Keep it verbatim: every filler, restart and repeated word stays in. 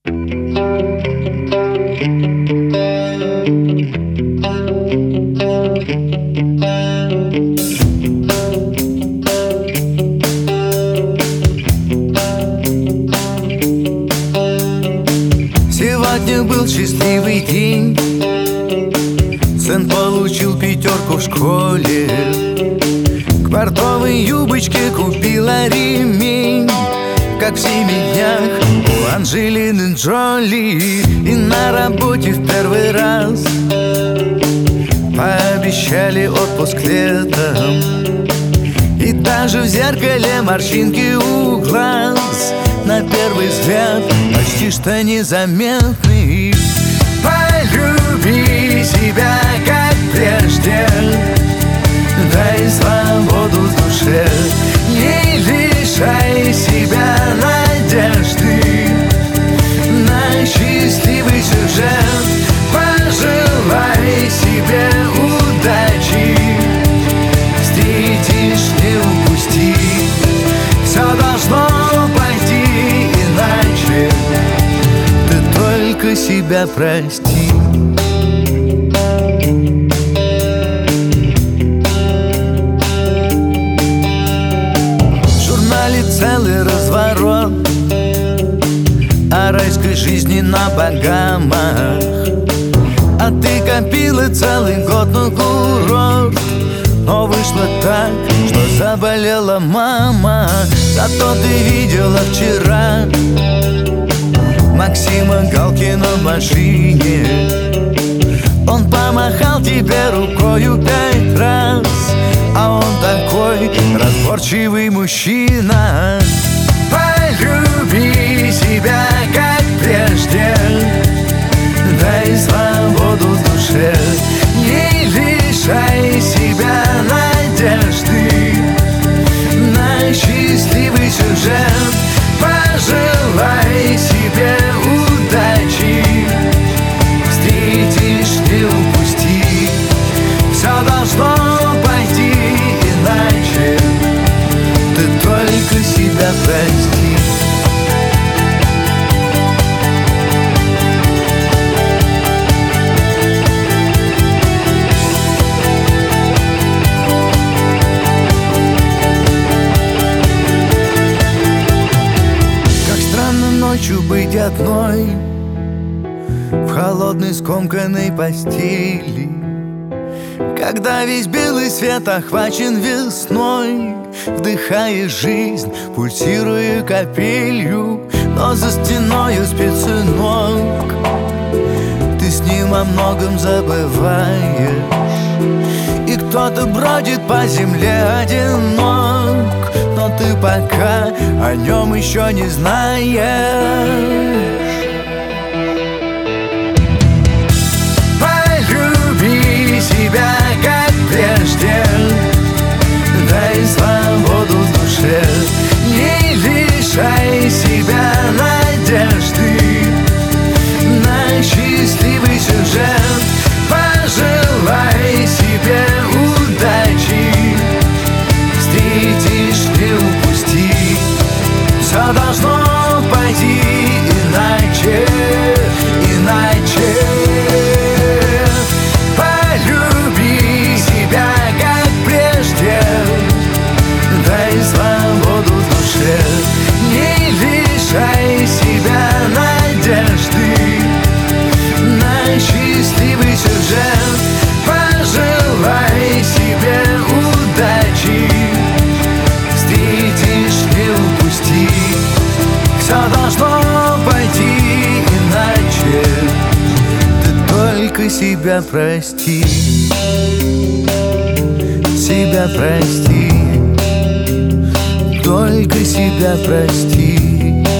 Сегодня был счастливый день. Сын получил пятерку в школе. К портовой юбочке купила ремень. Как в семи днях у Анджелины Джоли. И на работе в первый раз пообещали отпуск летом. И даже в зеркале морщинки у глаз на первый взгляд почти что незаметны. Полюби себя, как прежде, дай свободу в душе. Не лишай себя надежды на счастливый сюжет. Пожелай себе удачи, встретишь, не упусти. Все должно пойти иначе, ты только себя прости. В журнале целый разворот о райской жизни на Багамах. А ты копила целый год на курорт, но вышло так, что заболела мама. Зато ты видела вчера Максима Галкина в машине. Он помахал тебе рукою пять раз, а он такой разборчивый мужчина. Полюби себя, как прежде, дай свободу в душе. Не лишай себя надежды на счастливый сюжет. Пожелай себе удачи, встретишь, не упусти. Все должно пойти иначе, ты только себя прости. Ночью быть одной в холодной скомканной постели, когда весь белый свет охвачен весной. Вдыхаешь жизнь, пульсируя капелью, но за стеною спит сынок. Ты с ним о многом забываешь, и кто-то бродит по земле одинок. Но ты пока о нем еще не знаешь. Полюби себя, как прежде, дай свободу в душе. Не лишай себя надежды на счастливый сюжет. Пожелай себе удачи, встретишь, не упусти. Все должно пойти иначе, иначе. Полюби себя, как прежде, дай свободу в душе. Не лишай себя надежды на счастливый сюжет. Пожелай себе удачи, встретишь, не упусти. Все должно пойти иначе, ты только себя прости. Себя прости, только себя прости.